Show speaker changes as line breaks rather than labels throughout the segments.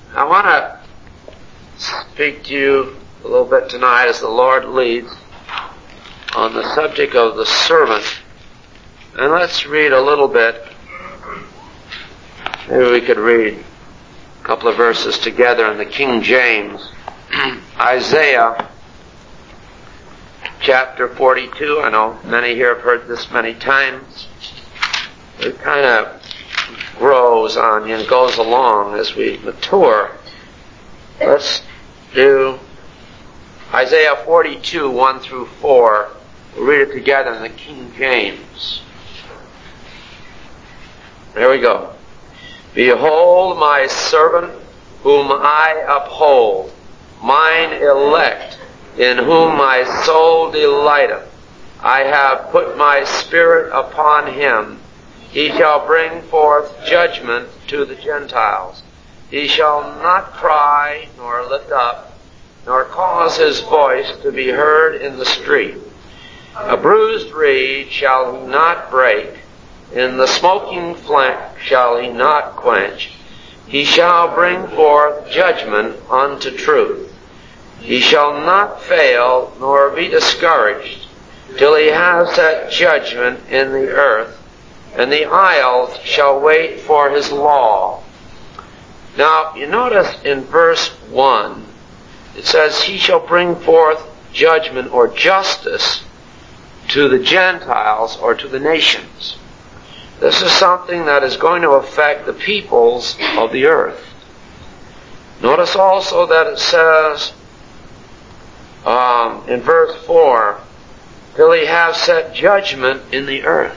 I want to speak to you a little bit tonight as the Lord leads on the subject of the servant. And let's read a little bit. Maybe we could read a couple of verses together in the King James. Isaiah chapter 42. I know many here have heard this many times. It kind of grows on you and goes along as we mature. Let's do Isaiah 42, 1 through 4. We'll read it together in the King James. There we go. Behold my servant whom I uphold, mine elect, in whom my soul delighteth. I have put my spirit upon him. He shall bring forth judgment to the Gentiles. He shall not cry, nor lift up, nor cause his voice to be heard in the street. A bruised reed shall he not break, in the smoking flint shall he not quench. He shall bring forth judgment unto truth. He shall not fail, nor be discouraged, till he have set judgment in the earth, and the isles shall wait for his law. Now, you notice in verse 1, it says, he shall bring forth judgment or justice to the Gentiles or to the nations. This is something that is going to affect the peoples of the earth. Notice also that it says in verse 4, till he have set judgment in the earth.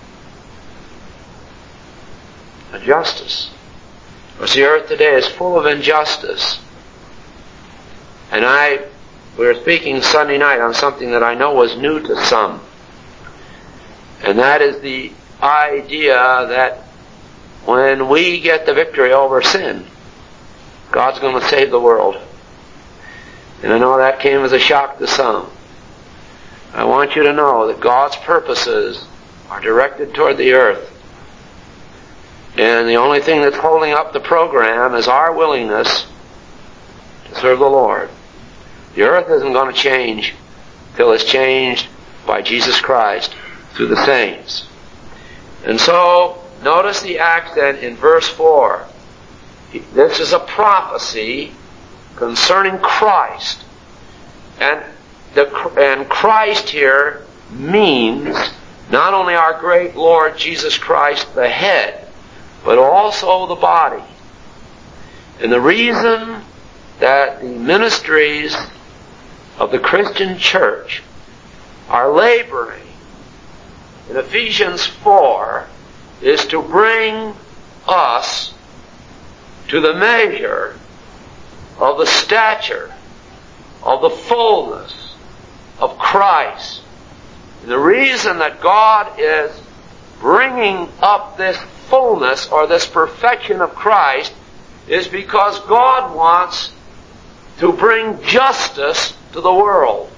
A justice. Because the earth today is full of injustice. And we were speaking Sunday night on something that I know was new to some. And that is the idea that when we get the victory over sin, God's going to save the world. And I know that came as a shock to some. I want you to know that God's purposes are directed toward the earth. And the only thing that's holding up the program is our willingness to serve the Lord. The earth isn't going to change till it's changed by Jesus Christ through the saints. And so, notice the accent in verse 4. This is a prophecy concerning Christ. And Christ here means not only our great Lord Jesus Christ, the head, but also the body. And the reason that the ministries of the Christian church are laboring in Ephesians 4 is to bring us to the measure of the stature of the fullness of Christ. And the reason that God is bringing up this fullness or this perfection of Christ is because God wants to bring justice to the world.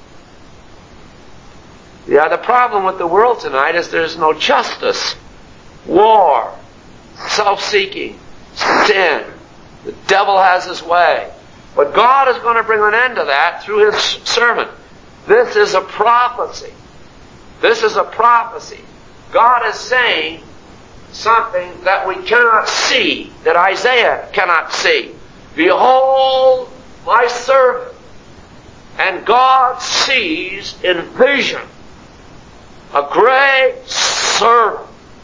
Yeah, the problem with the world tonight is there's no justice. War, self-seeking, sin. The devil has his way. But God is going to bring an end to that through his servant. This is a prophecy. This is a prophecy. God is saying something that we cannot see, that Isaiah cannot see. Behold my servant. And God sees in vision a great servant.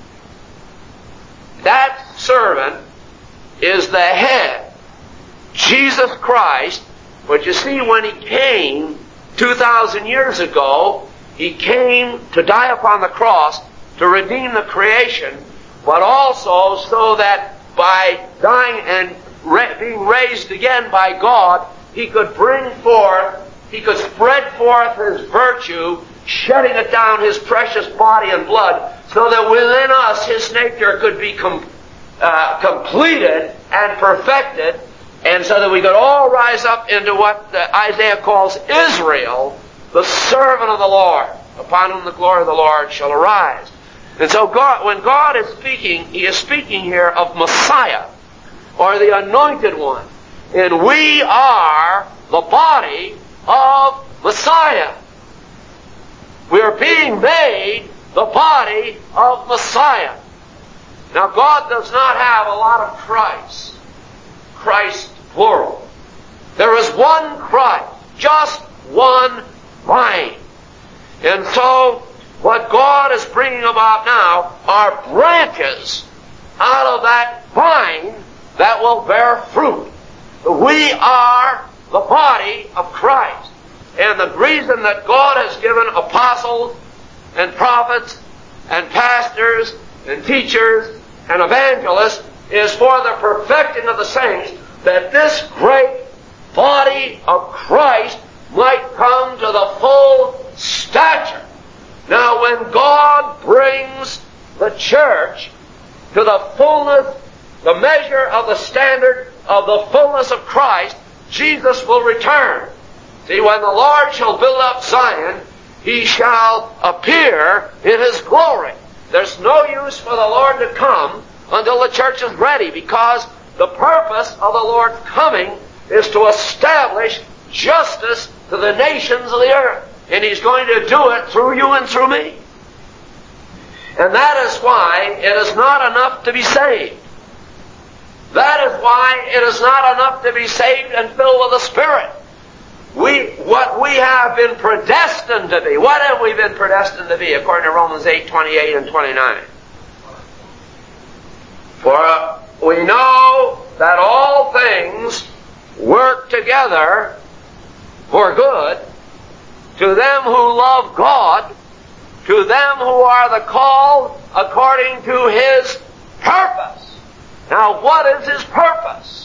That servant is the head, Jesus Christ. But you see, when he came 2,000 years ago, he came to die upon the cross to redeem the creation, but also so that by dying and being raised again by God, he could bring forth, he could spread forth his virtue, shedding it down his precious body and blood, so that within us his nature could be completed and perfected, and so that we could all rise up into what Isaiah calls Israel, the servant of the Lord, upon whom the glory of the Lord shall arise. And so when God is speaking, he is speaking here of Messiah, or the Anointed One. and we are the body of Messiah. We are being made the body of Messiah. Now, God does not have a lot of Christ. Christ, plural. There is one Christ, just one vine. And so, what God is bringing about now are branches out of that vine that will bear fruit. We are the body of Christ. And the reason that God has given apostles and prophets and pastors and teachers and evangelists is for the perfecting of the saints, that this great body of Christ might come to the full stature. Now, when God brings the church to the fullness, the measure of the standard of the fullness of Christ, Jesus will return. See, when the Lord shall build up Zion, He shall appear in His glory. There's no use for the Lord to come until the church is ready, because the purpose of the Lord's coming is to establish justice to the nations of the earth. And He's going to do it through you and through me. And that is why it is not enough to be saved. That is why it is not enough to be saved and filled with the Spirit. What we have been predestined to be, what have we been predestined to be, according to Romans 8:28 and 29? For we know that all things work together for good to them who love God, to them who are the called according to His purpose. Now, what is His purpose?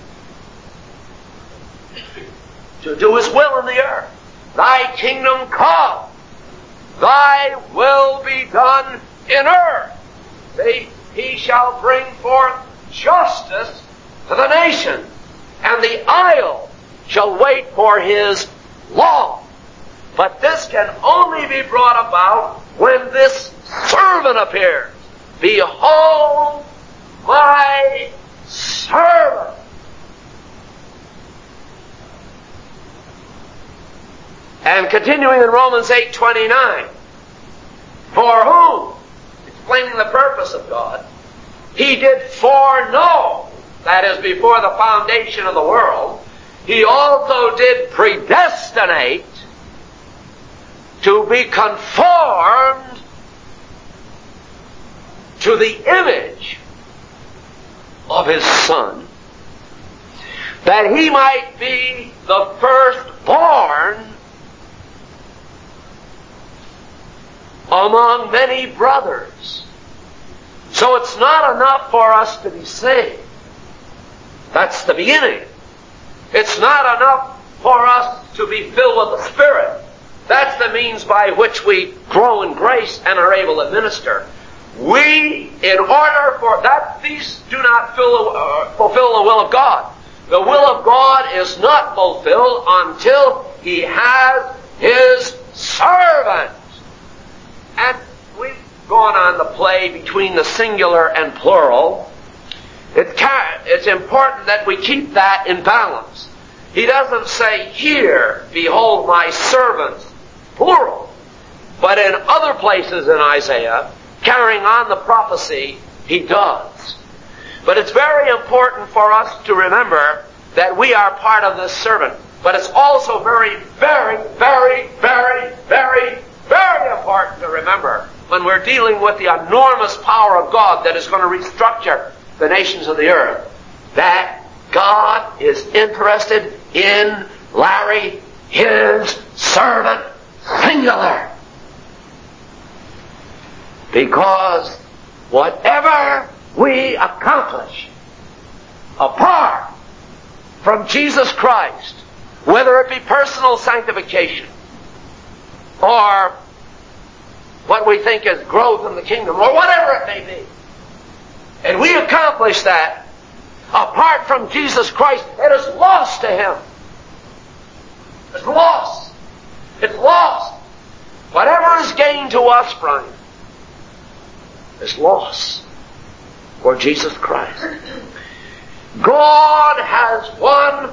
To do His will in the earth. Thy kingdom come. Thy will be done in earth. See, He shall bring forth justice to the nation, and the isle shall wait for His law. But this can only be brought about when this servant appears. Behold my servant. And continuing in Romans 8:29, for whom, explaining the purpose of God, He did foreknow, that is, before the foundation of the world, He also did predestinate to be conformed to the image of His Son, that He might be the firstborn among many brothers. So it's not enough for us to be saved. That's the beginning. It's not enough for us to be filled with the Spirit. That's the means by which we grow in grace and are able to minister. We, in order for that, these do not fulfill the will of God. The will of God is not fulfilled until He has His servant. And we've gone on the play between the singular and plural. It's important that we keep that in balance. He doesn't say here, behold my servants, plural. But in other places in Isaiah, carrying on the prophecy, he does. But it's very important for us to remember that we are part of this servant. But it's also very, very, very, very, very, very important to remember when we're dealing with the enormous power of God that is going to restructure the nations of the earth, that God is interested in Larry, His servant, singular. Because whatever we accomplish apart from Jesus Christ, whether it be personal sanctification or what we think is growth in the kingdom or whatever it may be, and we accomplish that apart from Jesus Christ, it is lost to Him. It's lost. It's lost. Whatever is gained to us, Brian, is loss for Jesus Christ. God has one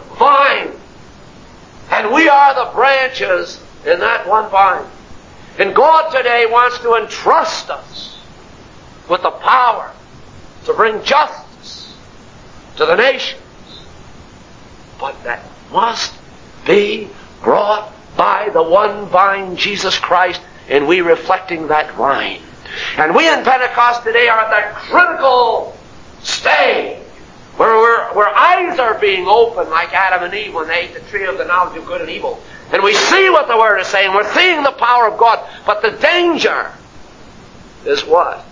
branches in that one vine. And God today wants to entrust us with the power to bring justice to the nations. But that must be brought by the one vine, Jesus Christ, and we reflecting that vine. And we in Pentecost today are at that critical stage where eyes are being opened like Adam and Eve when they ate the tree of the knowledge of good and evil. And we see what the Word is saying. We're seeing the power of God. But the danger is what?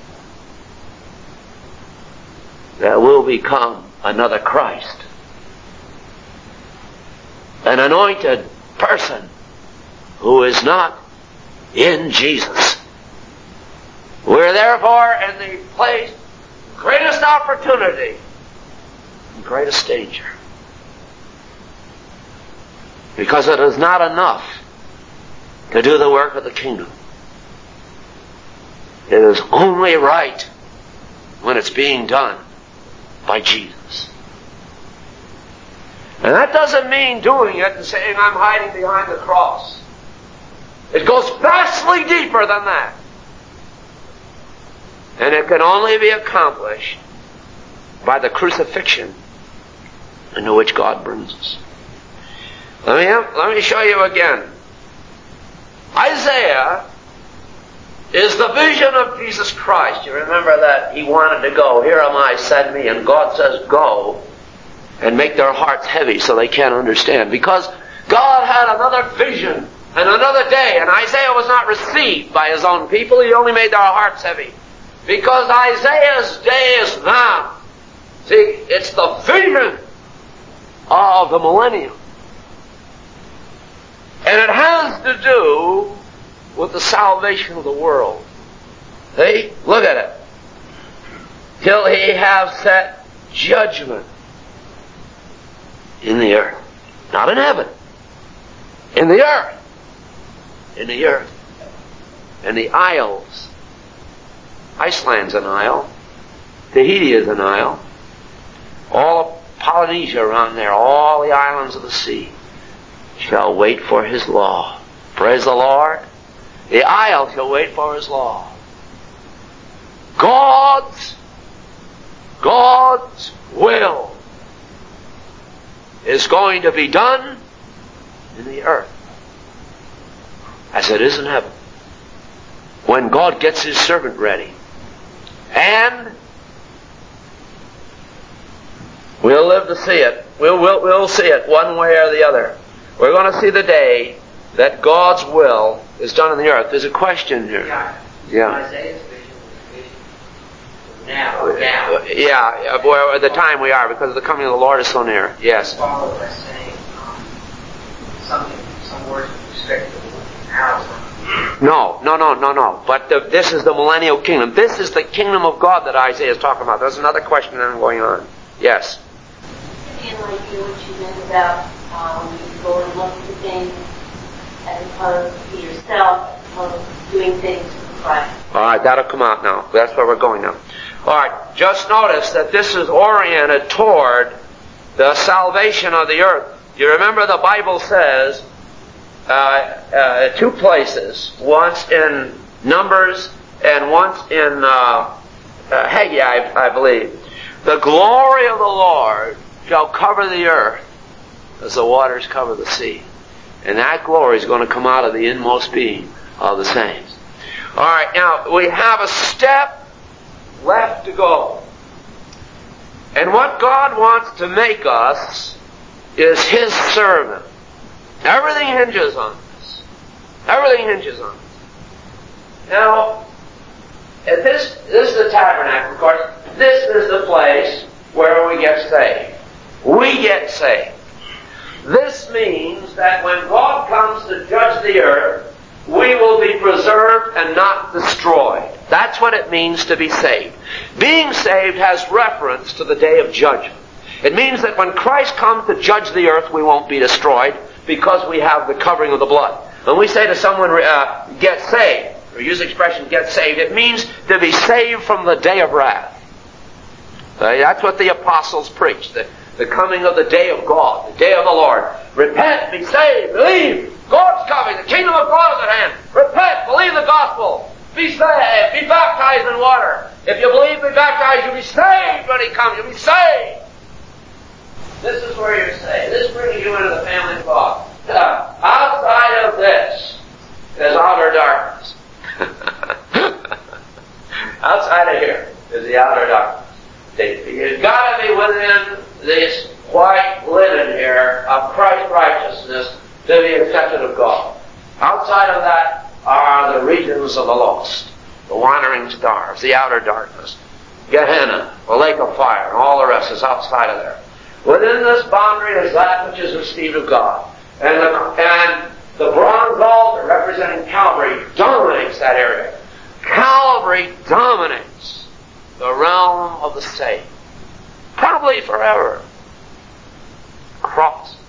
There will become another Christ. An anointed person who is not in Jesus. We're therefore in the place of greatest opportunity and greatest danger. Because it is not enough to do the work of the kingdom. It is only right when it's being done by Jesus. And that doesn't mean doing it and saying, I'm hiding behind the cross. It goes vastly deeper than that. And it can only be accomplished by the crucifixion into which God brings us. Let me show you again. Isaiah is the vision of Jesus Christ. You remember that he wanted to go. Here am I, send me. And God says, go. And make their hearts heavy so they can't understand. Because God had another vision and another day. And Isaiah was not received by his own people. He only made their hearts heavy. Because Isaiah's day is now. See, it's the vision of the millennium. And it has to do with the salvation of the world. See? Look at it. Till he have set judgment in the earth. Not in heaven. In the earth. In the earth. And the isles. Iceland's an isle. Tahiti is an isle. All of Polynesia around there, all the islands of the sea, shall wait for his law. Praise the Lord. The isle shall wait for his law. God's will is going to be done in the earth as it is in heaven. When God gets his servant ready. And we'll live to see it. We'll see it one way or the other. We're going to see the day that God's will is done in the earth. There's a question here. Yeah.
Isaiah's vision was vision now.
Yeah, boy, at the time we are, because the coming of the Lord is so near. Yes.
Follow by saying some words with respect to the hour.
No. But this is the millennial kingdom. This is the kingdom of God that Isaiah is talking about. There's another question then going on. Yes.
Give me an idea what you meant about when you go and look at things as opposed to yourself, as opposed to doing things for Christ.
All right, that'll come out now. That's where we're going now. All right, just notice that this is oriented toward the salvation of the earth. You remember the Bible says, two places, once in Numbers and once in Haggai, I believe. The glory of the Lord shall cover the earth as the waters cover the sea. And that glory is going to come out of the inmost being of the saints. All right, now we have a step left to go. And what God wants to make us is his servant. Everything hinges on this. Everything hinges on this. Now, this is the tabernacle, of course. This is the place where we get saved. We get saved. This means that when God comes to judge the earth, we will be preserved and not destroyed. That's what it means to be saved. Being saved has reference to the day of judgment. It means that when Christ comes to judge the earth, we won't be destroyed because we have the covering of the blood. When we say to someone, get saved, or use the expression, get saved, it means to be saved from the day of wrath. That's what the apostles preached, the coming of the day of God, the day of the Lord. Repent, be saved, believe. God's coming. The kingdom of God is at hand. Repent, believe the gospel. Be saved, be baptized in water. If you believe, be baptized, you'll be saved when He comes. You'll be saved. This is where you're saved. This brings you into the family of God. Outside of this is outer darkness. Outside of here is the outer darkness. You've got to be within this white linen here of Christ's righteousness to be accepted of God. Outside of that are the regions of the lost, the wandering stars, the outer darkness, Gehenna, the lake of fire, and all the rest is outside of there. Within this boundary is that which is received of God. And the bronze altar representing Calvary dominates that area. Calvary dominates the realm of the saved. Probably forever. Cross.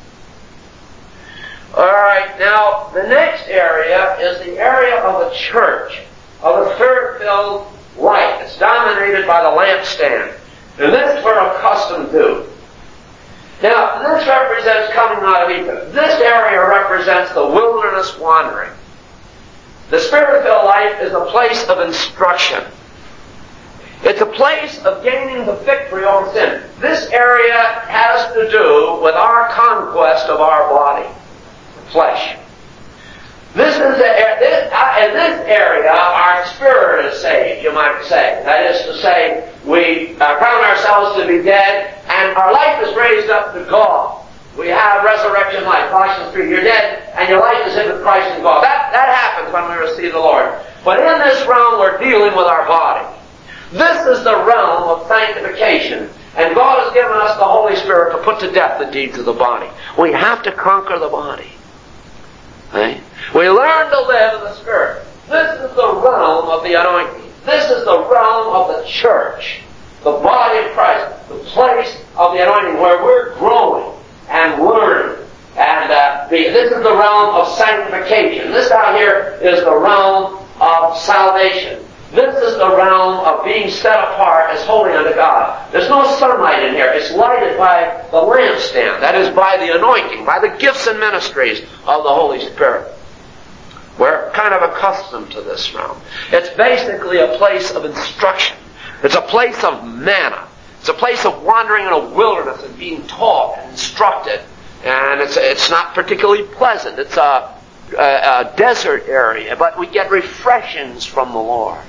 Alright, now the next area is the area of the church, of the Spirit-filled light. It's dominated by the lampstand. And this we're accustomed to. Now, this represents coming out of Egypt. This area represents the wilderness wandering. The Spirit-filled life is a place of instruction. It's a place of gaining the victory over sin. This area has to do with our conquest of our body, flesh. In this area, our spirit is saved, you might say. That is to say, we found ourselves to be dead, and our life is raised up to God. We have resurrection life. Colossians 3, you're dead, and your life is in with Christ in God. That happens when we receive the Lord. But in this realm, we're dealing with our body. This is the realm of sanctification. And God has given us the Holy Spirit to put to death the deeds of the body. We have to conquer the body. Okay? We learn to live in the Spirit. This is the realm of the anointing. This is the realm of the church, the body of Christ, the place of the anointing where we're growing and learning. And this is the realm of sanctification. This out here is the realm of salvation. This is the realm of being set apart as holy unto God. There's no sunlight in here. It's lighted by the lampstand. That is by the anointing, by the gifts and ministries of the Holy Spirit. We're kind of accustomed to this realm. It's basically a place of instruction. It's a place of manna. It's a place of wandering in a wilderness and being taught and instructed. And it's not particularly pleasant. It's a desert area, but we get refreshings from the Lord.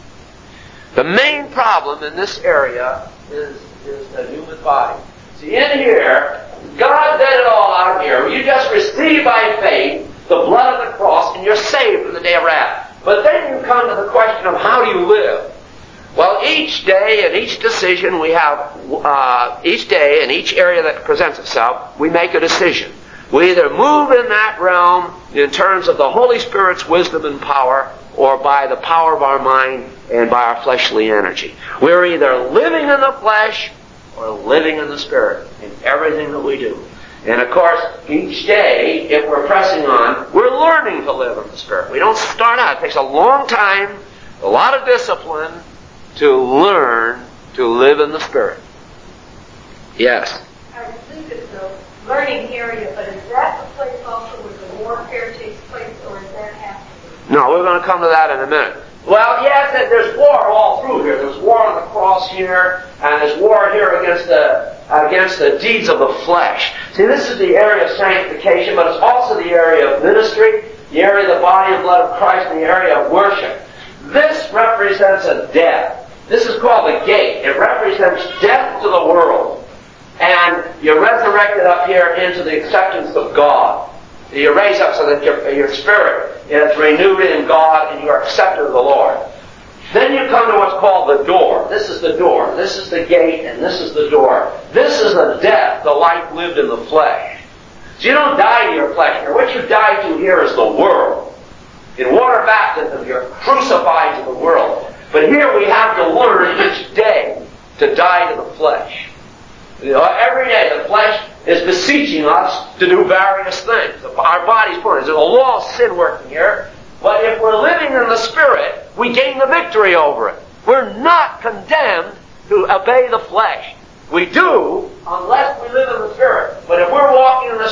The main problem in this area is the human body. See, in here, God did it all out here. You just receive by faith the blood of the cross, and you're saved from the day of wrath. But then you come to the question of how do you live? Well, each day and each decision we have, each day and each area that presents itself, we make a decision. We either move in that realm in terms of the Holy Spirit's wisdom and power, or by the power of our mind and by our fleshly energy. We're either living in the flesh or living in the Spirit in everything that we do. And of course, each day, if we're pressing on, we're learning to live in the Spirit. We don't start out. It takes a long time, a lot of discipline to learn to live in the Spirit. Yes?
I think it's a learning area, but is that the place also where the warfare takes place, or is that happening?
No, we're going to come to that in a minute. Well, yes, there's war all through here. There's war on the cross here, and there's war here against the deeds of the flesh. See, this is the area of sanctification, but it's also the area of ministry, the area of the body and blood of Christ, and the area of worship. This represents a death. This is called the gate. It represents death to the world. And you're resurrected up here into the acceptance of God. You raise up so that your spirit is renewed in God and you are accepted of the Lord. Then you come to what's called the door. This is the door. This is the gate and this is the door. This is the death, the life lived in the flesh. So you don't die to your flesh here. What you die to here is the world. In water baptism, you're crucified to the world. But here we have to learn each day to die to the flesh. You know, every day the flesh is beseeching us to do various things. Our body's born. There's a law of sin working here. But if we're living in the Spirit, we gain the victory over it. We're not condemned to obey the flesh. We do, unless we live in the Spirit. But if we're walking in the Spirit,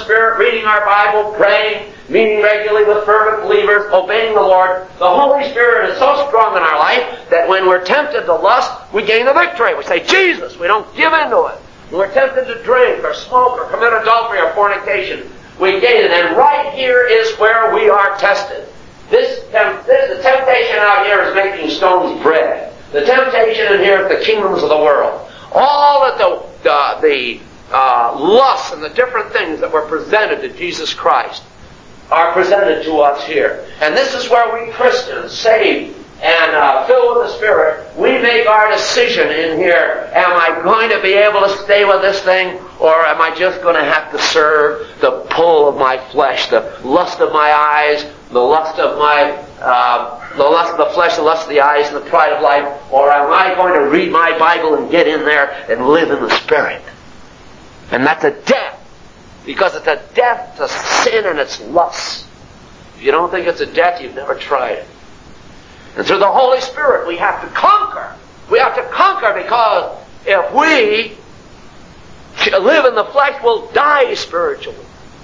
reading our Bible, praying, meeting regularly with fervent believers, obeying the Lord, the Holy Spirit is so strong in our life that when we're tempted to lust, we gain the victory. We say, Jesus, we don't give in to it. When we're tempted to drink or smoke or commit adultery or fornication, we gain it. And right here is where we are tested. The temptation out here is making stones bread. The temptation in here is the kingdoms of the world. All of the lusts and the different things that were presented to Jesus Christ are presented to us here. And this is where we Christians, saved and filled with the Spirit, we make our decision in here. Am I going to be able to stay with this thing, or am I just going to have to serve the pull of my flesh, the lust of my eyes, the lust of the lust of the flesh, the lust of the eyes, and the pride of life, or am I going to read my Bible and get in there and live in the Spirit? And that's a death, because it's a death to sin and its lust. If you don't think it's a death, you've never tried it. And through the Holy Spirit, we have to conquer. We have to conquer, because if we live in the flesh, we'll die spiritually.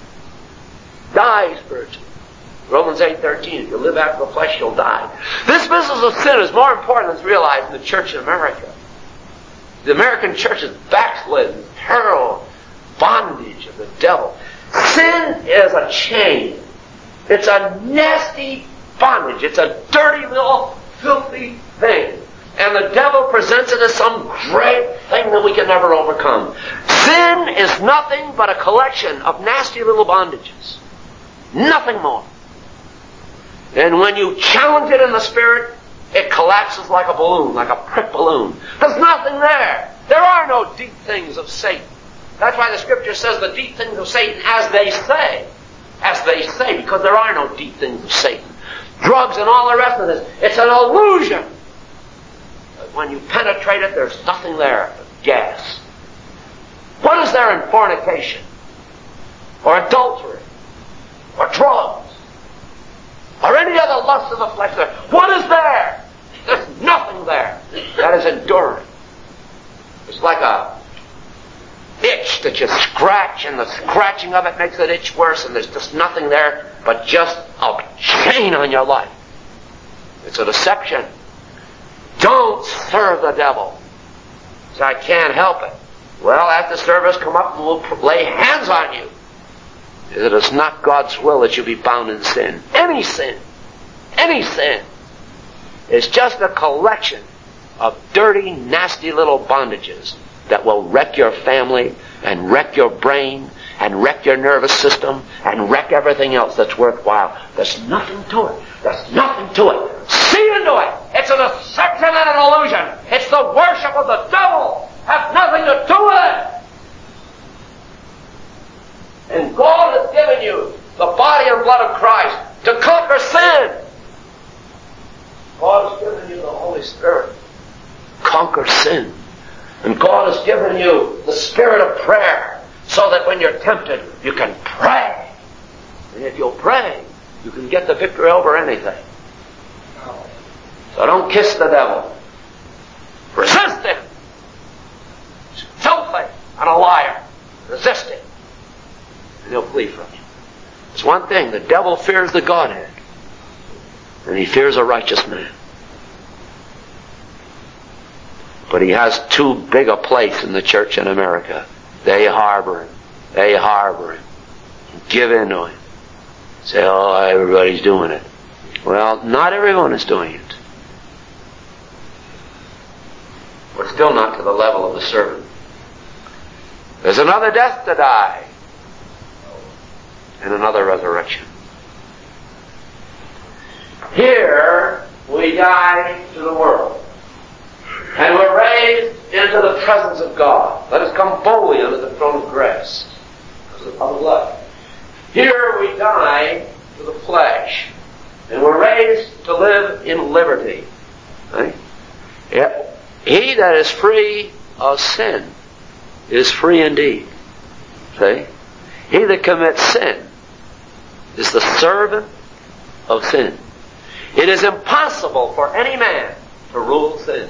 Die spiritually. Romans 8:13, if you live after the flesh, you'll die. This business of sin is more important than it's realized in the church in America. The American church is backslidden, peril, bondage of the devil. Sin is a chain. It's a nasty bondage. It's a dirty little filthy thing. And the devil presents it as some great thing that we can never overcome. Sin is nothing but a collection of nasty little bondages. Nothing more. And when you challenge it in the Spirit, it collapses like a balloon, like a prick balloon. There's nothing there. There are no deep things of Satan. That's why the Scripture says the deep things of Satan, as they say. As they say, because there are no deep things of Satan. Drugs and all the rest of this, it's an illusion. But when you penetrate it, there's nothing there but gas. What is there in fornication? Or adultery? Or drugs? Or any other lust of the flesh there? What is there? There's nothing there. That is enduring. It's like a itch that you scratch, and the scratching of it makes that itch worse, and there's just nothing there but just a chain on your life. It's a deception. Don't serve the devil. So I can't help it. Well, after service, come up and we'll lay hands on you. It is not God's will that you be bound in sin. Any sin is just a collection of dirty, nasty little bondages that will wreck your family and wreck your brain and wreck your nervous system and wreck everything else that's worthwhile. There's nothing to it. There's nothing to it. See into it. It's a deception and an illusion. It's the worship of the devil. Has nothing to do with it. And God has given you the body and blood of Christ to conquer sin. God has given you the Holy Spirit. Conquer sin. And God has given you the spirit of prayer so that when you're tempted, you can pray. And if you'll pray, you can get the victory over anything. So don't kiss the devil. Resist him. He's filthy and a liar. Resist him. And he'll flee from you. It's one thing. The devil fears the Godhead. And he fears a righteous man. But he has too big a place in the church in America. They harbor him. They harbor him. Give in to him. Say, oh, everybody's doing it. Well, not everyone is doing it. We're still not to the level of the servant. There's another death to die. And another resurrection. Here, we die to the world. And we're raised into the presence of God. Let us come boldly unto the throne of grace. Because of the blood. Here we die to the flesh. And we're raised to live in liberty. Right? Yeah. He that is free of sin is free indeed. See? He that commits sin is the servant of sin. It is impossible for any man to rule sin.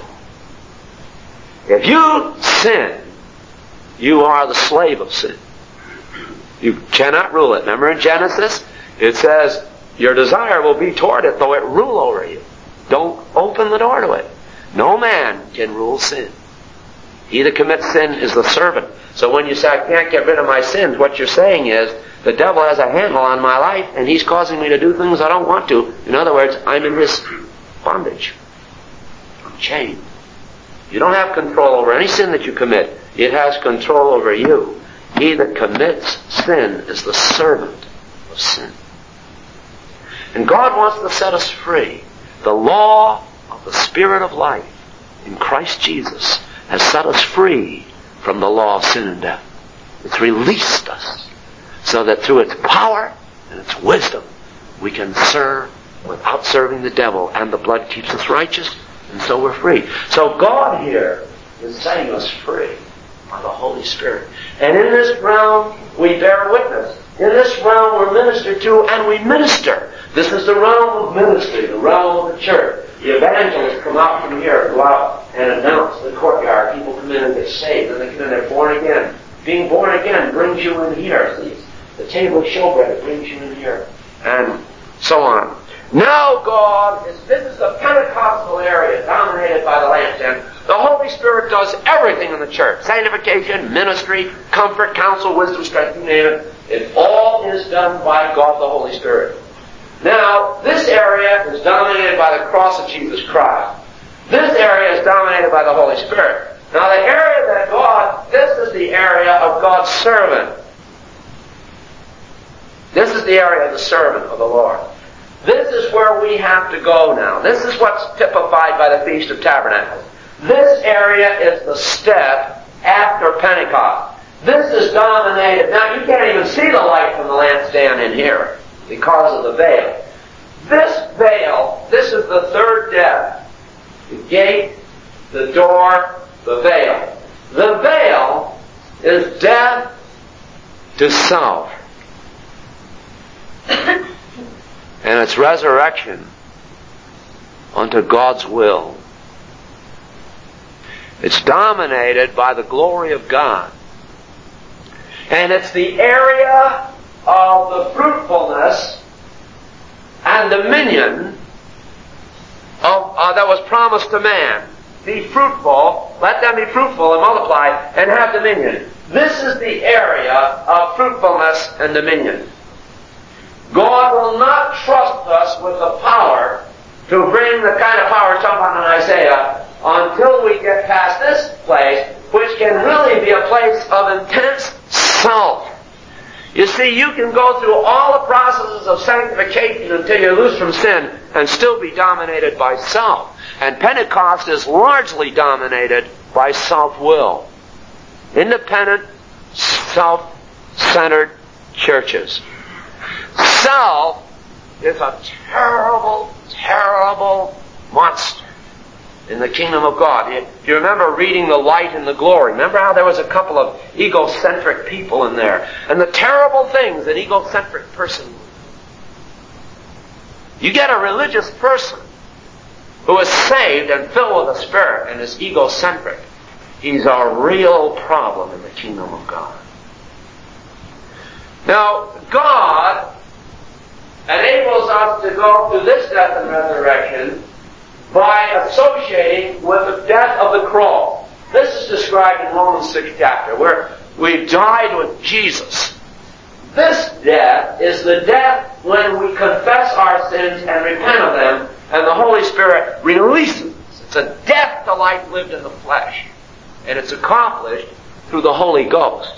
If you sin, you are the slave of sin. You cannot rule it. Remember in Genesis? It says, your desire will be toward it, though it rule over you. Don't open the door to it. No man can rule sin. He that commits sin is the servant. So when you say, I can't get rid of my sins, what you're saying is, the devil has a handle on my life, and he's causing me to do things I don't want to. In other words, I'm in his bondage. I'm chained. You don't have control over any sin that you commit. It has control over you. He that commits sin is the servant of sin. And God wants to set us free. The law of the Spirit of life in Christ Jesus has set us free from the law of sin and death. It's released us so that through its power and its wisdom we can serve without serving the devil, and the blood keeps us righteous, and so we're free. So God here is setting us free by the Holy Spirit. And in this realm we bear witness. In this realm we're ministered to, and we minister. This is the realm of ministry, the realm of the church. The evangelists come out from here, go out and announce the courtyard. People come in and get saved, and they come in, they're born again. Being born again brings you in here. See, the table of showbread, it brings you in here. And so on. Now this is the Pentecostal area dominated by the lampstand. The Holy Spirit does everything in the church. Sanctification, ministry, comfort, counsel, wisdom, strength, you name it. It all is done by God the Holy Spirit. Now, this area is dominated by the cross of Jesus Christ. This area is dominated by the Holy Spirit. Now, the area this is the area of God's servant. This is the area of the servant of the Lord. This is where we have to go now. This is what's typified by the Feast of Tabernacles. This area is the step after Pentecost. This is dominated. Now, you can't even see the light from the lampstand in here because of the veil. This veil, this is the third death. The gate, the door, the veil. The veil is death to self. And it's resurrection unto God's will. It's dominated by the glory of God. And it's the area of the fruitfulness and dominion that was promised to man. Be fruitful, let them be fruitful and multiply, and have dominion. This is the area of fruitfulness and dominion. God will not trust us with the power to bring the kind of power talked about in Isaiah until we get past this place, which can really be a place of intense self. You see, you can go through all the processes of sanctification until you're loose from sin and still be dominated by self. And Pentecost is largely dominated by self-will. Independent, self-centered churches. Self is a terrible, terrible monster in the kingdom of God. If you remember reading The Light and the Glory, remember how there was a couple of egocentric people in there, and the terrible things an egocentric person would do. You get a religious person who is saved and filled with the Spirit and is egocentric. He's a real problem in the kingdom of God. Now, God enables us to go through this death and resurrection by associating with the death of the cross. This is described in Romans 6th chapter, where we died with Jesus. This death is the death when we confess our sins and repent of them, and the Holy Spirit releases us. It's a death to life lived in the flesh, and it's accomplished through the Holy Ghost.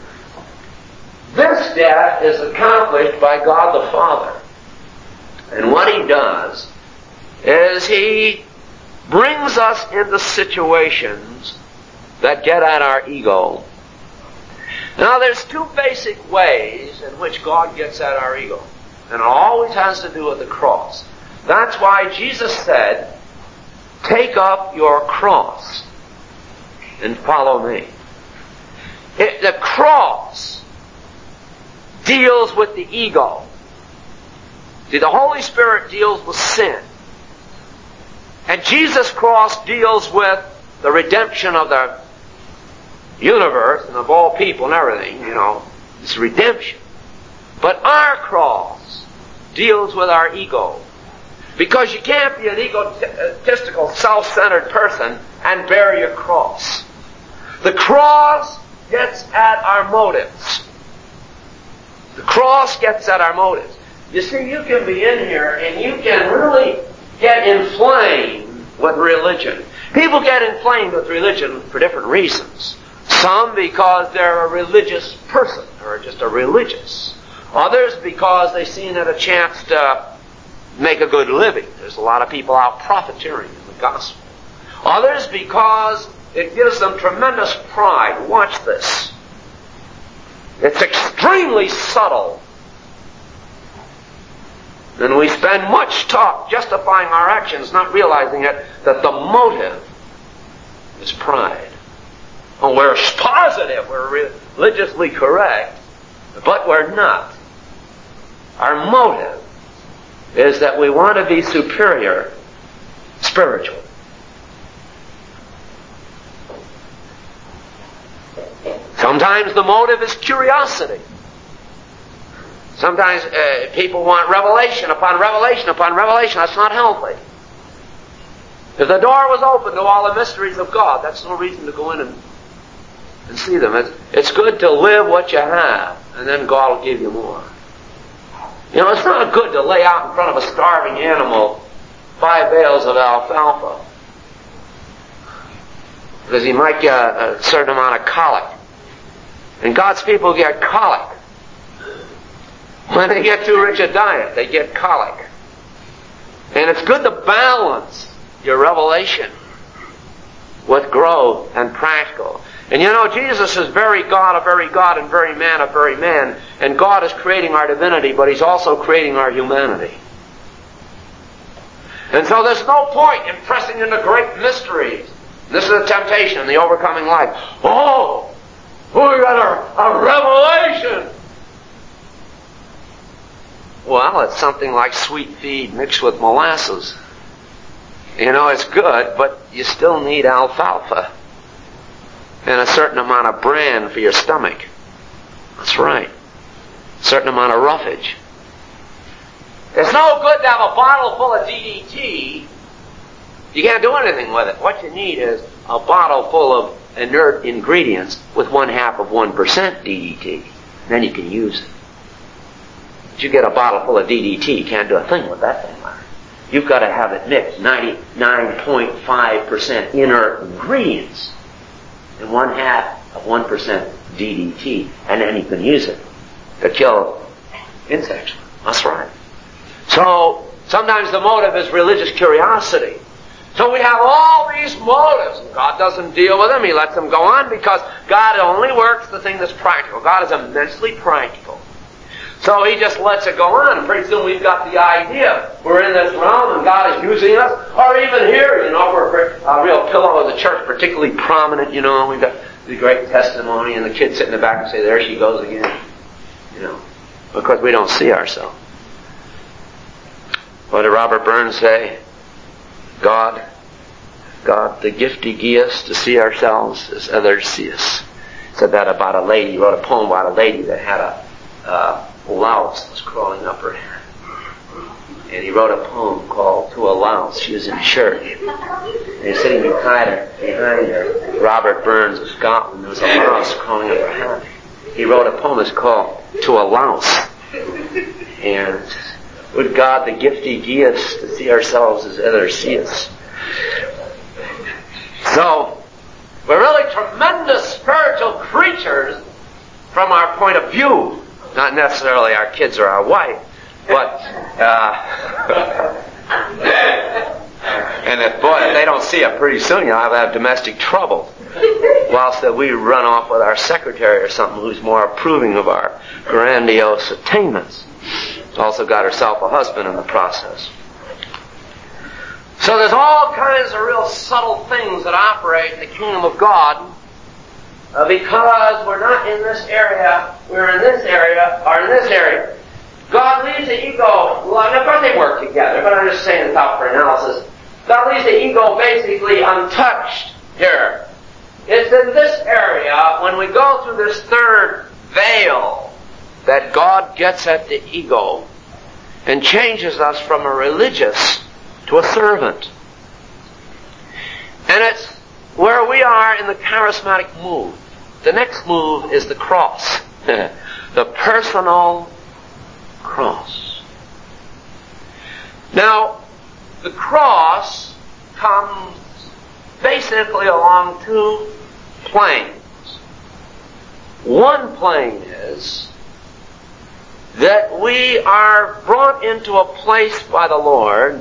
This death is accomplished by God the Father. And what He does is He brings us into situations that get at our ego. Now, there's two basic ways in which God gets at our ego. And it always has to do with the cross. That's why Jesus said, take up your cross and follow me. The cross deals with the ego. See, the Holy Spirit deals with sin. And Jesus' cross deals with the redemption of the universe and of all people and everything, It's redemption. But our cross deals with our ego. Because you can't be an egotistical, self-centered person and bear your cross. The cross gets at our motives. The cross gets at our motives. You see, you can be in here and you can really get inflamed with religion. People get inflamed with religion for different reasons. Some because they're a religious person, or just a religious. Others because they've seen it a chance to make a good living. There's a lot of people out profiteering in the gospel. Others because it gives them tremendous pride. Watch this. It's extremely subtle. And we spend much talk justifying our actions, not realizing it, that the motive is pride. Oh, we're positive, we're religiously correct, but we're not. Our motive is that we want to be superior spiritually. Sometimes the motive is curiosity. Sometimes people want revelation upon revelation upon revelation. That's not healthy. If the door was open to all the mysteries of God, that's no reason to go in and see them. It's good to live what you have, and then God will give you more. You know, it's not good to lay out in front of a starving animal 5 bales of alfalfa, because he might get a certain amount of colic. And God's people get colic. When they get too rich a diet, they get colic. And it's good to balance your revelation with growth and practical. And you know, Jesus is very God, a very God, and very man, a very man. And God is creating our divinity, but He's also creating our humanity. And so there's no point in pressing into great mysteries. This is a temptation in the overcoming life. Oh, we got a revelation. Well, it's something like sweet feed mixed with molasses. You know, it's good, but you still need alfalfa and a certain amount of bran for your stomach. That's right. A certain amount of roughage. It's no good to have a bottle full of DDT. You can't do anything with it. What you need is a bottle full of inert ingredients with 1/2% DDT. Then you can use it. But you get a bottle full of DDT, you can't do a thing with that thing, Larry. You've got to have it mixed 99.5% inert ingredients and 1/2% DDT, and then you can use it to kill insects. That's right. So sometimes the motive is religious curiosity. So we have all these motives, and God doesn't deal with them. He lets them go on because God only works the thing that's practical. God is immensely practical. So He just lets it go on, and pretty soon we've got the idea. We're in this realm, and God is using us. Or even here, you know, we're a real pillow of the church, particularly prominent, you know. We've got the great testimony, and the kids sit in the back and say, there she goes again. You know, because we don't see ourselves. What did Robert Burns say? God, the gift He gives us to see ourselves as others see us. He said that about a lady. He wrote a poem about a lady that had a louse was crawling up her head. And he wrote a poem called To a Louse. She was in a shirt. And he's sitting behind her, Robert Burns of Scotland. There was a louse crawling up her head. He wrote a poem that's called To a Louse. And would God, the gift He gives us to see ourselves as others see us. So, we're really tremendous spiritual creatures from our point of view. Not necessarily our kids or our wife, but and if they don't see it pretty soon, you'll have domestic trouble. Whilst that we run off with our secretary or something who's more approving of our grandiose attainments. Also got herself a husband in the process. So there's all kinds of real subtle things that operate in the kingdom of God. Because we're not in this area, we're in this area, or in this area. God leaves the ego, well, of course they work together, but I'm just saying this out for analysis. God leaves the ego basically untouched here. It's in this area, when we go through this third veil, that God gets at the ego and changes us from a religious to a servant. And it's where we are in the charismatic move. The next move is the cross. The personal cross. Now, the cross comes basically along two planes. One plane is that we are brought into a place by the Lord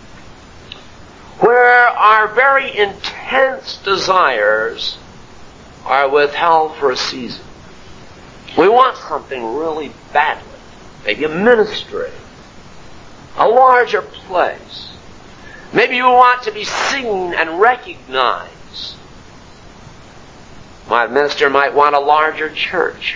where our very intense desires are withheld for a season. We want something really badly. Maybe a ministry, a larger place. Maybe you want to be seen and recognized. My minister might want a larger church.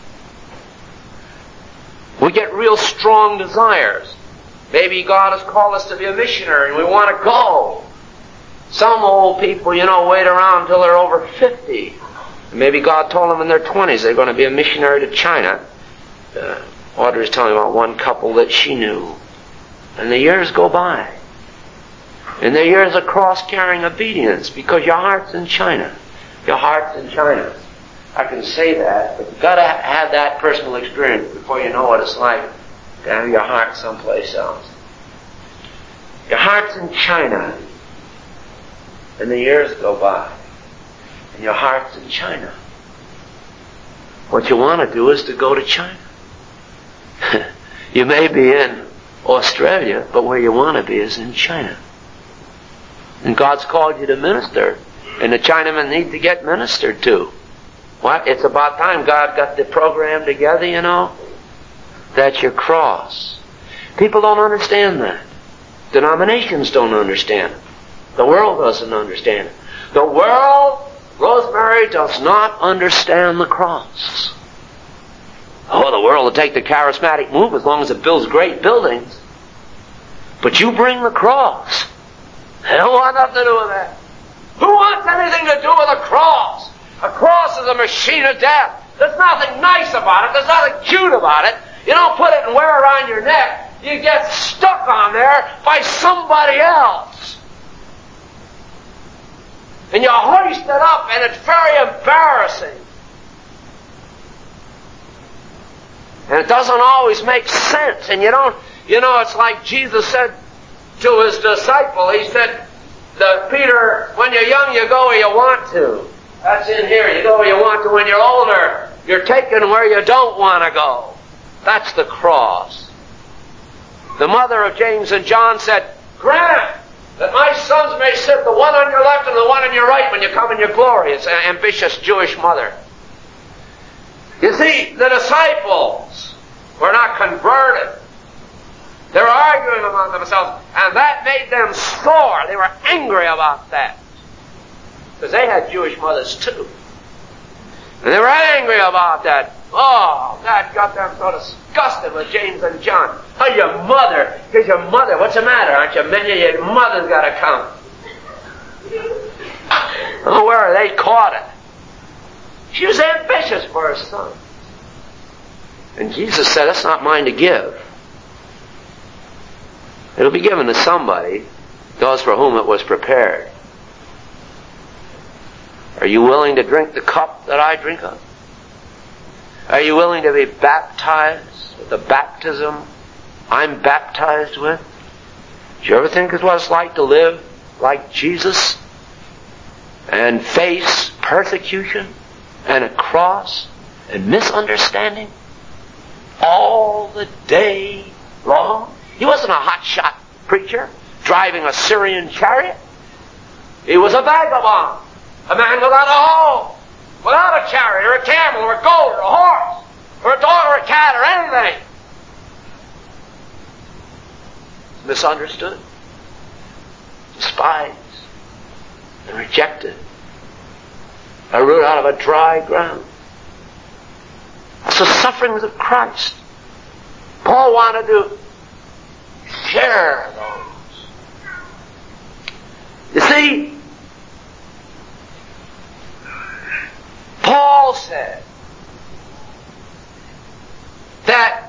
We get real strong desires. Maybe God has called us to be a missionary and we want to go. Some old people, wait around until they're over 50. Maybe God told them in their 20s they're going to be a missionary to China. Audrey was telling me about one couple that she knew. And the years go by. And the years of cross-carrying obedience because your heart's in China. Your heart's in China. I can say that, but you've got to have that personal experience before you know what it's like to have your heart someplace else. Your heart's in China, and the years go by, and your heart's in China. What you want to do is to go to China. You may be in Australia, but where you want to be is in China. And God's called you to minister, and the Chinamen need to get ministered to. What? It's about time God got the program together, That's your cross. People don't understand that. Denominations don't understand it. The world doesn't understand it. The world, Rosemary, does not understand the cross. Oh, the world will take the charismatic move as long as it builds great buildings. But you bring the cross. They don't want nothing to do with that. Who wants anything to do with a cross? A cross is a machine of death. There's nothing nice about it. There's nothing cute about it. You don't put it and wear it around your neck. You get stuck on there by somebody else. And you hoist it up, and it's very embarrassing. And it doesn't always make sense. And it's like Jesus said to his disciple. He said, Peter, when you're young, you go where you want to. That's in here. You go where you want to. When you're older, you're taken where you don't want to go. That's the cross. The mother of James and John said, grant that my sons may sit the one on your left and the one on your right when you come in your glory. It's an ambitious Jewish mother. You see, the disciples were not converted. They were arguing among themselves, and that made them sore. They were angry about that. Because they had Jewish mothers too. And they were angry about that. Oh, that got them so disgusted with James and John. Oh, your mother. Here's your mother. What's the matter? Aren't you men? Your mother's got to come. Oh, where they caught it. She was ambitious for her son. And Jesus said, that's not mine to give. It'll be given to somebody, those for whom it was prepared. Are you willing to drink the cup that I drink of? Are you willing to be baptized with the baptism I'm baptized with? Do you ever think of what it's like to live like Jesus and face persecution and a cross and misunderstanding all the day long? He wasn't a hotshot preacher driving a Syrian chariot. He was a vagabond, a man without a home, without a chariot or a camel or a goat or a horse or a dog or a cat or anything. Misunderstood, despised, and rejected. A root out of a dry ground. That's the sufferings of Christ. Paul wanted to share those. You see, Paul said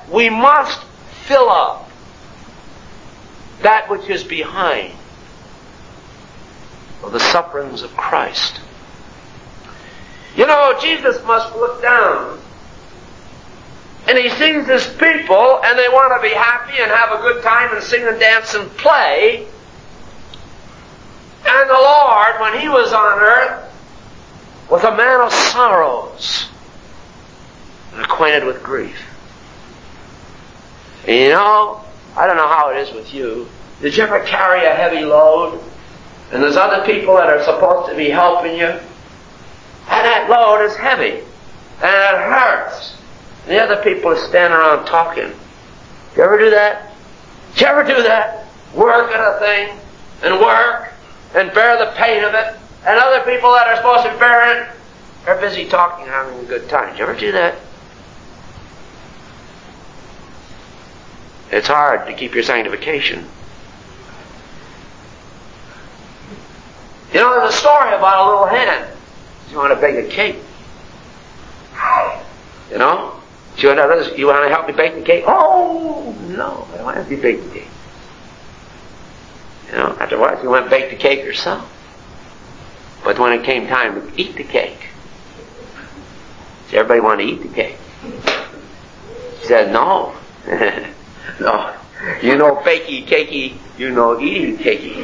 we must fill up that which is behind of the sufferings of Christ. You know, Jesus must look down and he sees his people and they want to be happy and have a good time and sing and dance and play. And the Lord, when he was on earth, was a man of sorrows and acquainted with grief. And you know, I don't know how it is with you. Did you ever carry a heavy load and there's other people that are supposed to be helping you? And that load is heavy and it hurts. And the other people are standing around talking. Did you ever do that? Did you ever do that? Work at a thing and work and bear the pain of it. And other people that are supposed to bear it are busy talking and having a good time. Did you ever do that? It's hard to keep your sanctification. You know, there's a story about a little hen. You want to bake a cake. You know? You want to help me bake the cake? Oh, no, I don't want to help you bake the cake. You know, after a while, you went and baked the cake yourself. But when it came time to eat the cake, did everybody want to eat the cake? She said, no. No. You know bakey cakey, you know eating cakey.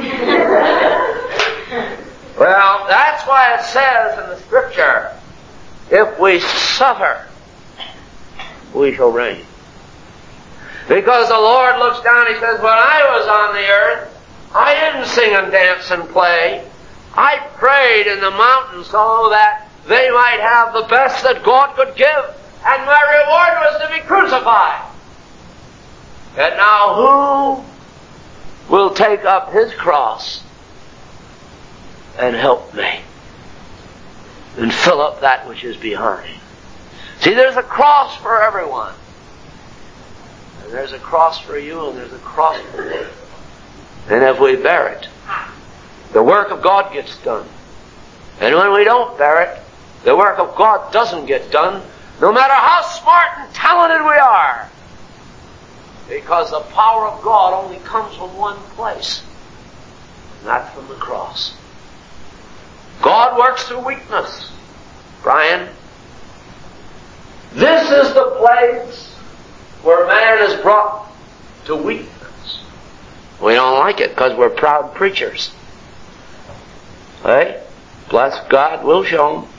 Well, that's why it says in the Scripture, if we suffer, we shall reign. Because the Lord looks down, he says, when I was on the earth, I didn't sing and dance and play. I prayed in the mountains so that they might have the best that God could give, and my reward was to be crucified. And now who will take up his cross and help me and fill up that which is behind? See, there's a cross for everyone. And there's a cross for you and there's a cross for me. And if we bear it, the work of God gets done. And when we don't bear it, the work of God doesn't get done, no matter how smart and talented we are. Because the power of God only comes from one place. And that's from the cross. God works through weakness. Brian, this is the place where man is brought to weakness. We don't like it because we're proud preachers. Hey, bless God, we'll show them.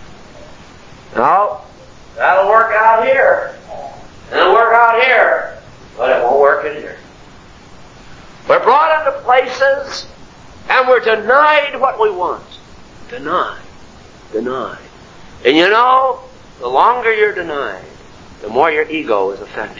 No, that'll work out here. And it'll work out here. But it won't work in here. We're brought into places and we're denied what we want. Denied. Denied. And you know, the longer you're denied, the more your ego is affected.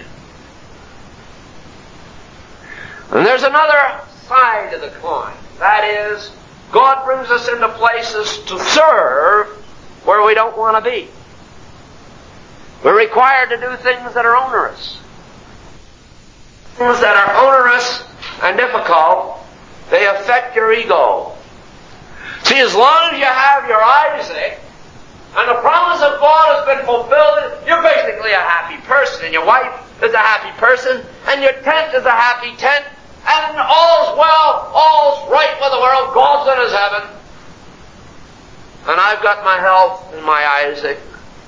And there's another side of the coin. That is, God brings us into places to serve where we don't want to be. We're required to do things that are onerous. Things that are onerous and difficult, they affect your ego. See, as long as you have your Isaac, and the promise of God has been fulfilled, you're basically a happy person, and your wife is a happy person, and your tent is a happy tent, and all's well, all's right with the world, God's in his heaven. And I've got my health and my Isaac.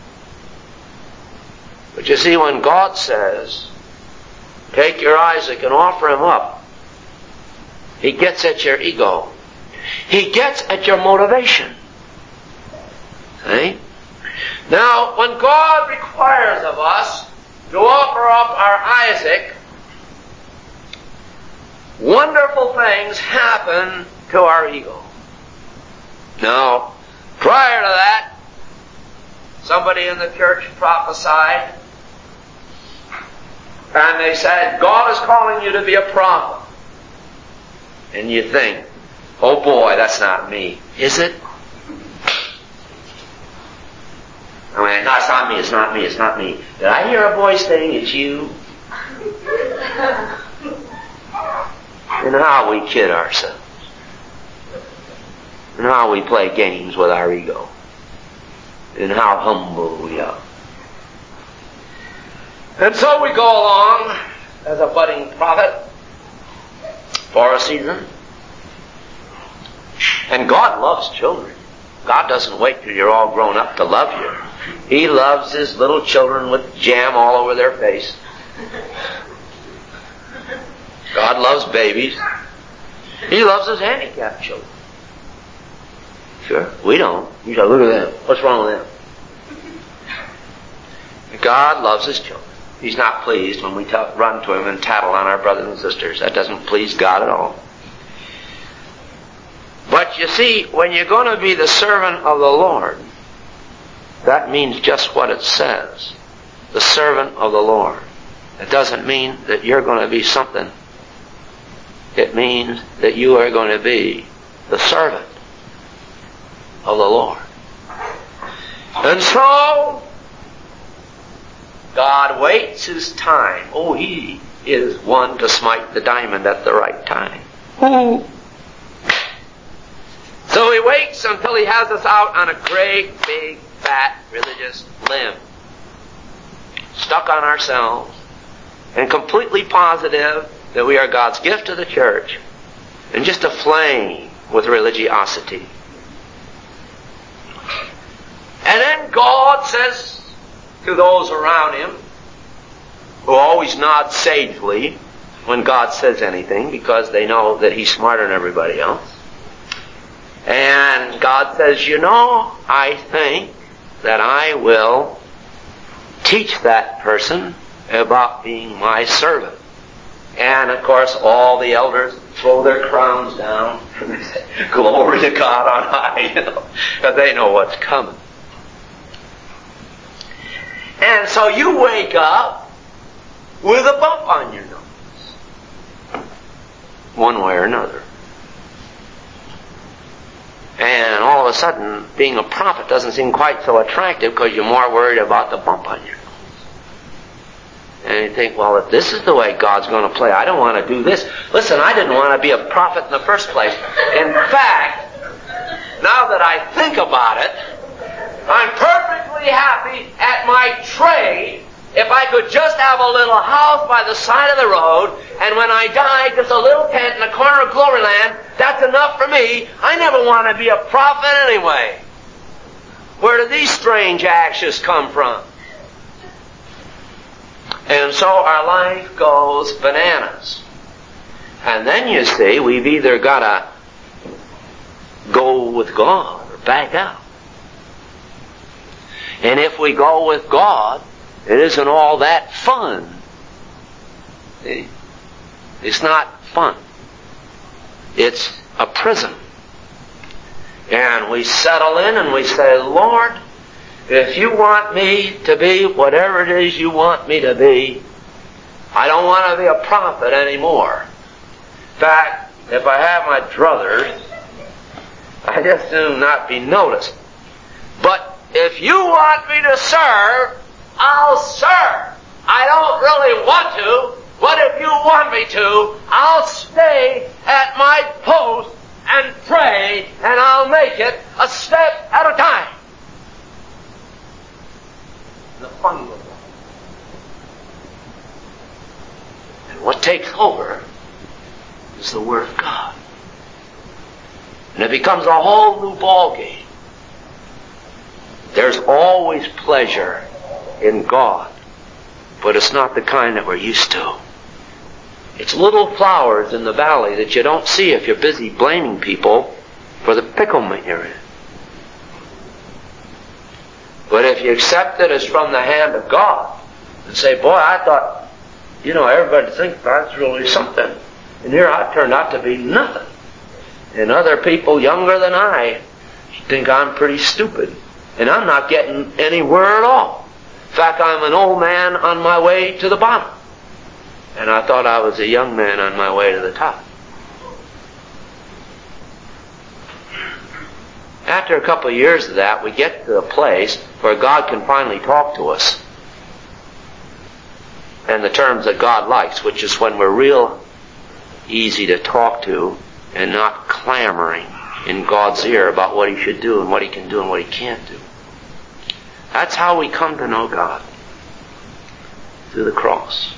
But you see, when God says, take your Isaac and offer him up, he gets at your ego. He gets at your motivation. See? Now, when God requires of us to offer up our Isaac, wonderful things happen to our ego. Now, prior to that, somebody in the church prophesied, and they said, God is calling you to be a prophet. And you think, oh boy, that's not me. Is it? I mean, no, it's not me, it's not me, it's not me. Did I hear a voice saying it's you? And how we kid ourselves. And how we play games with our ego. And how humble we are. And so we go along as a budding prophet for a season. And God loves children. God doesn't wait till you're all grown up to love you. He loves His little children with jam all over their face. God loves babies. He loves His handicapped children. Sure, we don't. You say, look at them. What's wrong with them? God loves His children. He's not pleased when we run to Him and tattle on our brothers and sisters. That doesn't please God at all. But you see, when you're going to be the servant of the Lord, that means just what it says. The servant of the Lord. It doesn't mean that you're going to be something. It means that you are going to be the servant of the Lord. And so, God waits His time. Oh, He is one to smite the diamond at the right time. So He waits until He has us out on a great, big, fat, religious limb. Stuck on ourselves. And completely positive that we are God's gift to the church. And just aflame with religiosity. And then God says to those around Him, who always nod sagely when God says anything, because they know that He's smarter than everybody else. And God says, you know, I think that I will teach that person about being my servant. And of course all the elders throw their crowns down and they say, glory to God on high, because they know what's coming. And so you wake up with a bump on your nose. One way or another. And all of a sudden, being a prophet doesn't seem quite so attractive because you're more worried about the bump on your nose. And you think, well, if this is the way God's going to play, I don't want to do this. Listen, I didn't want to be a prophet in the first place. In fact, now that I think about it, I'm perfectly happy at my trade if I could just have a little house by the side of the road, and when I die, just a little tent in the corner of Glory Land. That's enough for me. I never want to be a prophet anyway. Where do these strange ashes come from? And so our life goes bananas. And then you see, we've either got to go with God or back out. And if we go with God, it isn't all that fun. See? It's not fun. It's a prison. And we settle in and we say, Lord, if you want me to be whatever it is you want me to be, I don't want to be a prophet anymore. In fact, if I have my druthers, I just do not be noticed. But if you want me to serve, I'll serve. I don't really want to, but if you want me to, I'll stay at my post and pray, and I'll make it a step at a time. The fun goes on. And what takes over is the Word of God. And it becomes a whole new ballgame. There's always pleasure in God, but it's not the kind that we're used to. It's little flowers in the valley that you don't see if you're busy blaming people for the picklement you're in. But if you accept it as from the hand of God and say, boy, I thought, everybody thinks that's really something. And here I turned out to be nothing. And other people younger than I think I'm pretty stupid. And I'm not getting anywhere at all. In fact, I'm an old man on my way to the bottom. And I thought I was a young man on my way to the top. After a couple of years of that, we get to a place where God can finally talk to us. And the terms that God likes, which is when we're real easy to talk to and not clamoring in God's ear about what He should do and what He can do and what He can't do. That's how we come to know God. through the cross.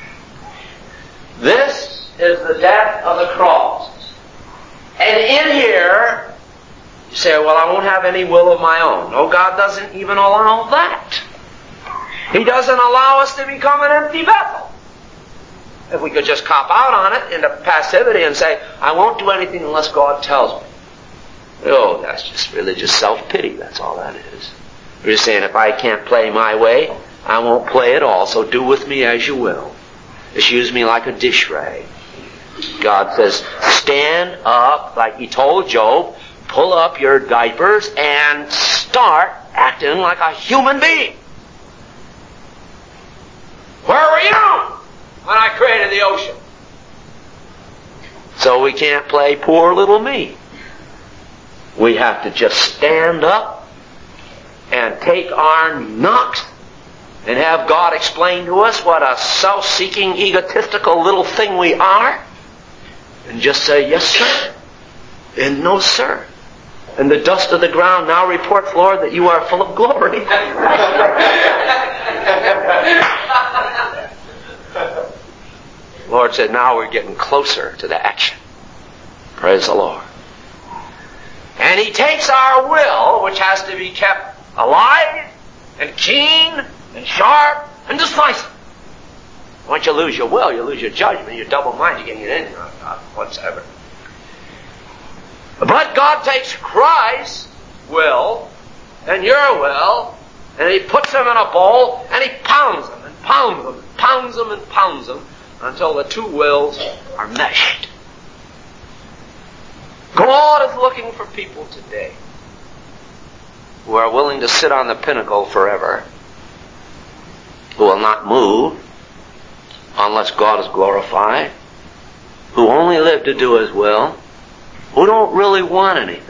This is the death of the cross. And in here, you say, well, I won't have any will of my own. No, God doesn't even allow that. He doesn't allow us to become an empty vessel. If we could just cop out on it into passivity and say, I won't do anything unless God tells me. Oh, that's just religious self-pity. That's all that is. We're just saying, if I can't play my way, I won't play at all, so do with me as you will. Just use me like a dish rag. God says, stand up, like He told Job, pull up your diapers and start acting like a human being. Where were you when I created the ocean? So we can't play poor little me. We have to just stand up and take our knocks and have God explain to us what a self-seeking, egotistical little thing we are, and just say, yes, sir, and no, sir. And the dust of the ground now reports, Lord, that you are full of glory. Lord said, now we're getting closer to the action. Praise the Lord. And He takes our will, which has to be kept alive and keen and sharp and decisive. Once you lose your will, you lose your judgment, you're double-minded, you can't get anything on God whatsoever. But God takes Christ's will and your will, and He puts them in a bowl, and He pounds them and pounds them and pounds them and pounds them until the two wills are meshed. God is looking for people today who are willing to sit on the pinnacle forever, who will not move unless God is glorified, who only live to do His will, who don't really want anything.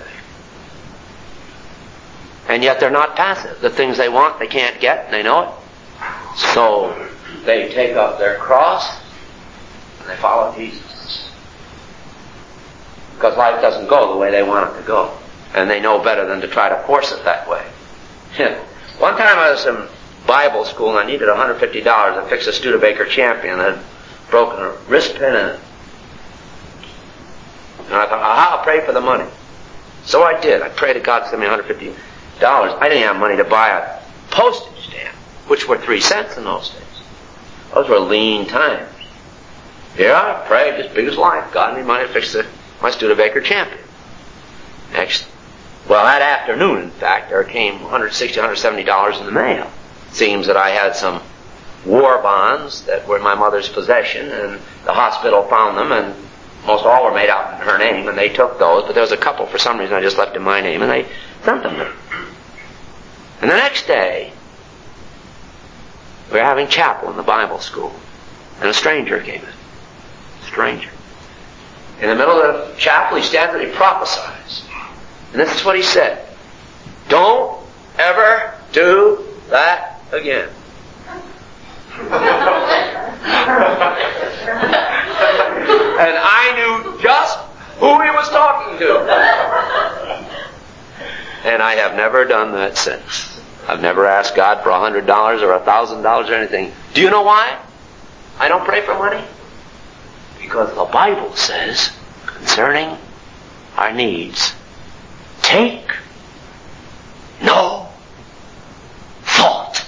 And yet they're not passive. The things they want, they can't get, and they know it. So they take up their cross and they follow Jesus. Because life doesn't go the way they want it to go. And they know better than to try to force it that way. One time I was in Bible school and I needed $150 to fix a Studebaker Champion that had broken a wrist pin in it. And I thought, I'll pray for the money. So I did. I prayed to God to send me $150. I didn't have money to buy a postage stamp, which were 3 cents in those days. Those were lean times. Yeah, I prayed as big as life. God need money to fix my Studebaker Champion. Well, that afternoon, in fact, there came $160, $170 in the mail. Seems that I had some war bonds that were in my mother's possession, and the hospital found them, and most all were made out in her name, and they took those, but there was a couple, for some reason I just left in my name, and they sent them to her. And the next day, we were having chapel in the Bible school, and a stranger came in. Stranger. In the middle of the chapel, he stands and he prophesies. And this is what he said. Don't ever do that again. And I knew just who he was talking to. And I have never done that since. I've never asked God for $100 or $1,000 or anything. Do you know why I don't pray for money? Because the Bible says, concerning our needs, take no thought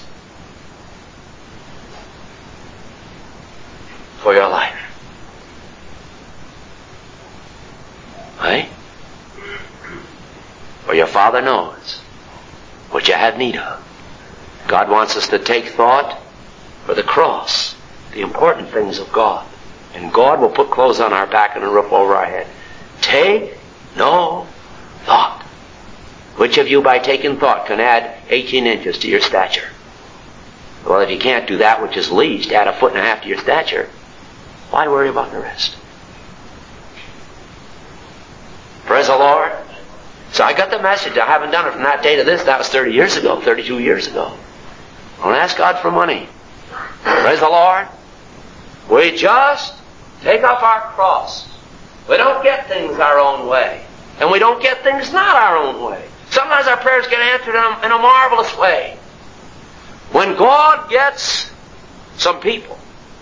for your life. Right? For your Father knows what you have need of. God wants us to take thought for the cross, the important things of God. And God will put clothes on our back and a roof over our head. Take no thought. Which of you by taking thought can add 18 inches to your stature? Well, if you can't do that which is least, add 1.5 feet to your stature, why worry about the rest? Praise the Lord. So I got the message. I haven't done it from that day to this. That was 30 years ago, 32 years ago. Don't ask God for money. Praise the Lord. We just take up our cross. We don't get things our own way. And we don't get things not our own way. Sometimes our prayers get answered in a marvelous way. When God gets some people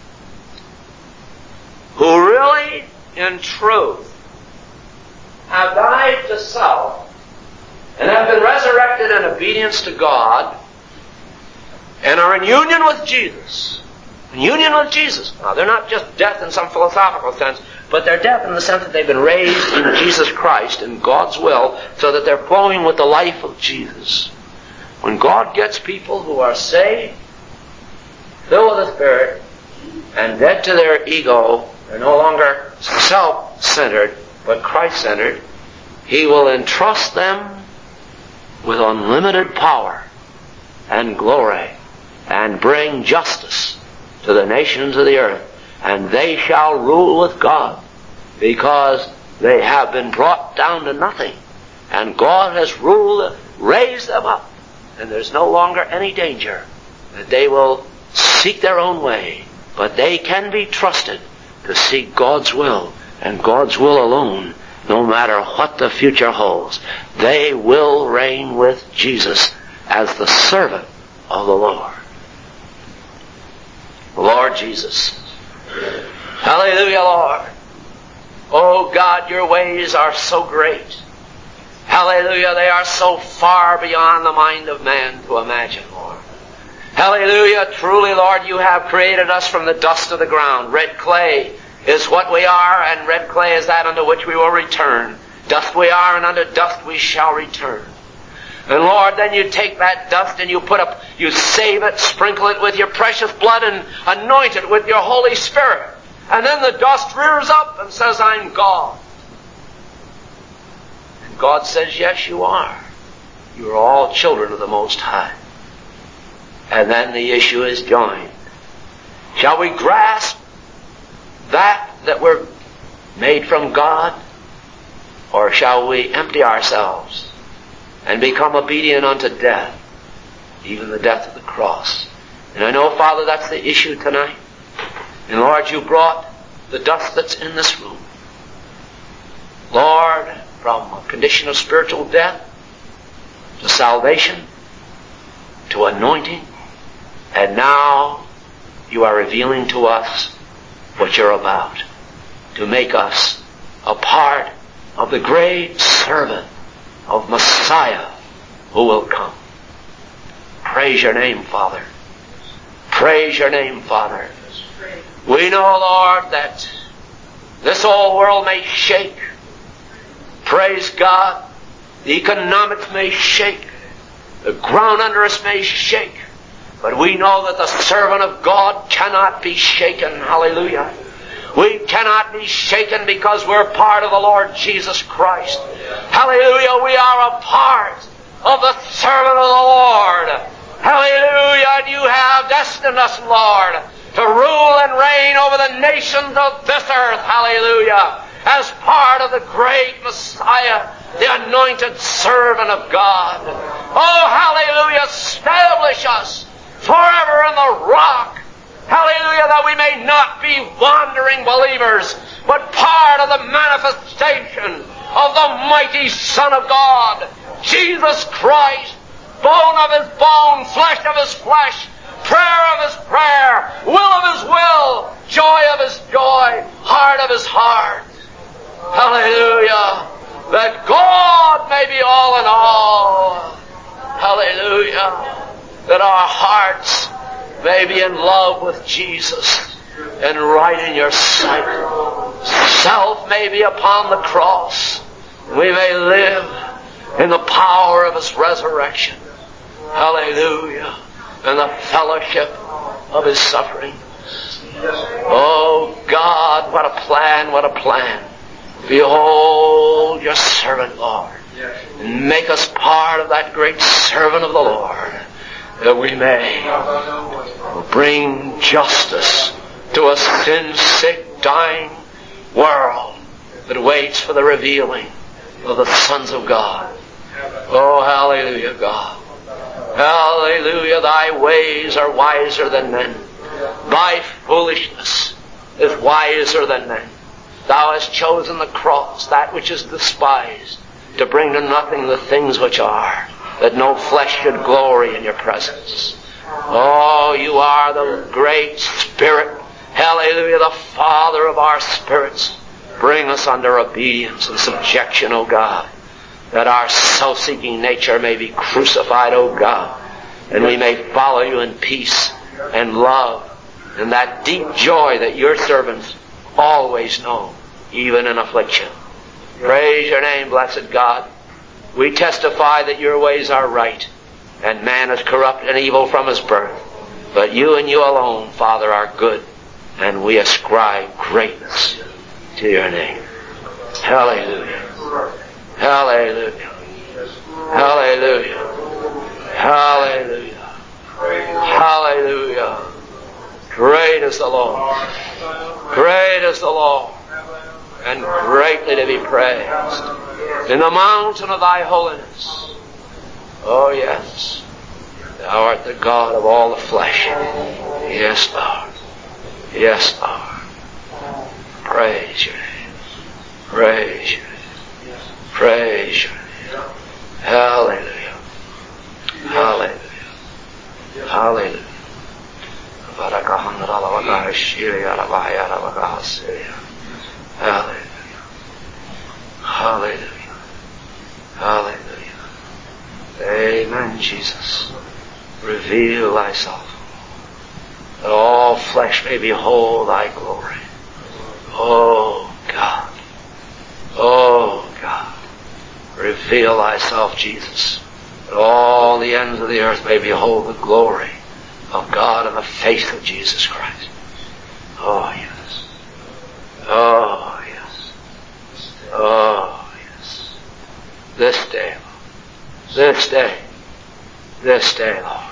who really, in truth, have died to self and have been resurrected in obedience to God and are in union with Jesus. In union with Jesus. Now, they're not just death in some philosophical sense, but they're death in the sense that they've been raised in Jesus Christ in God's will, so that they're flowing with the life of Jesus. When God gets people who are saved, filled with the Spirit, and dead to their ego, they're no longer self-centered, but Christ-centered, He will entrust them with unlimited power and glory and bring justice to the nations of the earth. And they shall rule with God, because they have been brought down to nothing. And God has raised them up. And there's no longer any danger that they will seek their own way. But they can be trusted to seek God's will, and God's will alone, no matter what the future holds. They will reign with Jesus as the servant of the Lord. Lord Jesus. Hallelujah, Lord. Oh God, your ways are so great. Hallelujah, they are so far beyond the mind of man to imagine, Lord. Hallelujah, truly, Lord, you have created us from the dust of the ground. Red clay is what we are, and red clay is that unto which we will return. Dust we are, and unto dust we shall return. And Lord, then you take that dust and you save it, sprinkle it with your precious blood, and anoint it with your Holy Spirit. And then the dust rears up and says, I'm God. And God says, yes, you are. You are all children of the Most High. And then the issue is joined. Shall we grasp that we're made from God? Or shall we empty ourselves and become obedient unto death, even the death of the cross? And I know, Father, that's the issue tonight. And Lord, you brought the dust that's in this room, Lord, from a condition of spiritual death to salvation to anointing. And now you are revealing to us what you're about, to make us a part of the great servant of Messiah who will come. Praise your name, Father. Praise your name, Father. We know, Lord, that this old world may shake. Praise God. The economics may shake. The ground under us may shake. But we know that the servant of God cannot be shaken. Hallelujah. We cannot be shaken because we're part of the Lord Jesus Christ. Hallelujah. We are a part of the servant of the Lord. Hallelujah. And you have destined us, Lord, to rule and reign over the nations of this earth. Hallelujah. As part of the great Messiah, the anointed servant of God. Oh, hallelujah. Establish us forever in the rock. Hallelujah, that we may not be wandering believers, but part of the manifestation of the mighty Son of God, Jesus Christ, bone of his bone, flesh of his flesh, prayer of his prayer, will of his will, joy of his joy, heart of his heart. Hallelujah. That God may be all in all. Hallelujah. That our hearts may be in love with Jesus and right in your sight. Self may be upon the cross. We may live in the power of his resurrection. Hallelujah. And the fellowship of his suffering. Oh God, what a plan, what a plan. Behold your servant, Lord. Make us part of that great servant of the Lord, that we may bring justice to a sin-sick, dying world that waits for the revealing of the sons of God. Oh, hallelujah, God. Hallelujah, thy ways are wiser than men. Thy foolishness is wiser than men. Thou hast chosen the cross, that which is despised, to bring to nothing the things which are, that no flesh should glory in your presence. Oh, you are the great Spirit. Hallelujah, the Father of our spirits. Bring us under obedience and subjection, O God, that our self-seeking nature may be crucified, O God, and we may follow you in peace and love and that deep joy that your servants always know, even in affliction. Praise your name, blessed God. We testify that your ways are right, and man is corrupt and evil from his birth. But you and you alone, Father, are good, and we ascribe greatness to your name. Hallelujah. Hallelujah. Hallelujah. Hallelujah. Hallelujah. Great is the Lord. Great is the Lord. And greatly to be praised. In the mountain of thy holiness. Oh yes. Thou art the God of all the flesh. Yes, Lord. Yes, Lord. Praise your name. Praise your name. Praise your name. Hallelujah. Hallelujah. Hallelujah. Hallelujah. Hallelujah. Hallelujah. Amen, Jesus. Reveal thyself, that all flesh may behold thy glory. Oh God. Oh God. Reveal thyself, Jesus, that all the ends of the earth may behold the glory of God in the face of Jesus Christ. Oh yes. Oh yes. Oh yes. This day, Lord. This day, Lord.